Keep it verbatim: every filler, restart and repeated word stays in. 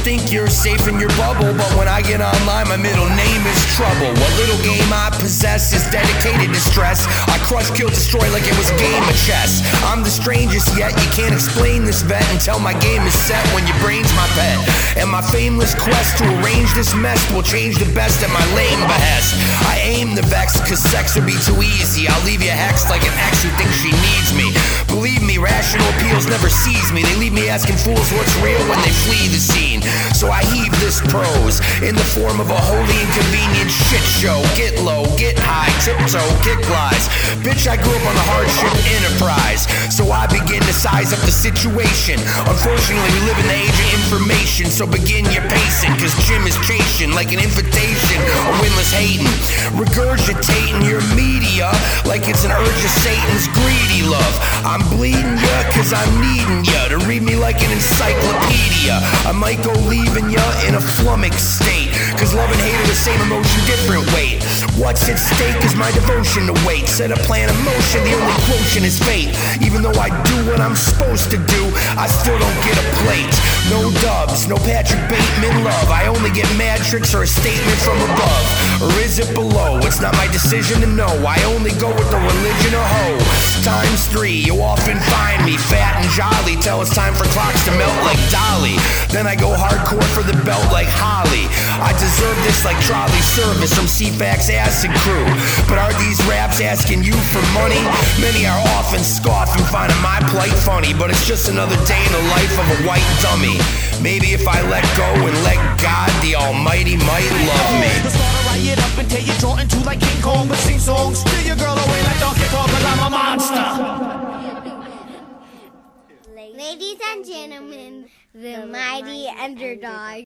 think you're safe in your bubble, but when I get online, my middle name is trouble. What little game I possess is dedicated to stress. I crush, kill, destroy like it was a game of chess. I'm the strangest yet, you can't explain this vet until my game is set when your brain's my pet. And my fameless quest to arrange this mess will change the best at my lame behest. I aim the vex, cause sex would be too easy. I'll leave you hexed like an ex who thinks she needs me. Believe me, rational appeals never seize me. They leave me asking fools what's real when they flee the scene. So I heave this prose in the form of a wholly inconvenient shit show. Get low, get high, tiptoe, kick lies. Bitch, I grew up on the hardship enterprise, so I begin to size up the situation. Unfortunately, we live in the age of information, so begin your pacing, cause Jim is chasing like an invitation, a windless hating, regurgitating your media like it's an urge of Satan's greedy love. I'm bleeding ya cause I'm needing ya to read me like an encyclopedia. I might go leaving ya in a flummoxed state, cause love and hate are the same emotion, different weight. What's at stake is my devotion to wait. Set a plan of motion, the only quotient is fate. Even though I do what I'm supposed to do, I still don't get a plate. No dubs, no Patrick Bateman love. I only get mad tricks or a statement from above. Or is it below? It's not my decision to know. I only go with the religion of hoe. Times three, you often find me fat and jolly till it's time for clocks to melt like Dolly. Then I go hardcore for the belt like Holly. I deserve this like trolley service from C FAX Acid Crew. But are these raps asking you for money? Many are often scoffing, finding my plight funny, but it's just another day in the life of a white dummy. Maybe if I let go and let God, the Almighty might love me. The starter, I get up and take you drawn into like King Kong, but sing songs, steal your girl away like Donkey Kong, cause I'm a monster. Ladies and gentlemen, the mighty underdog.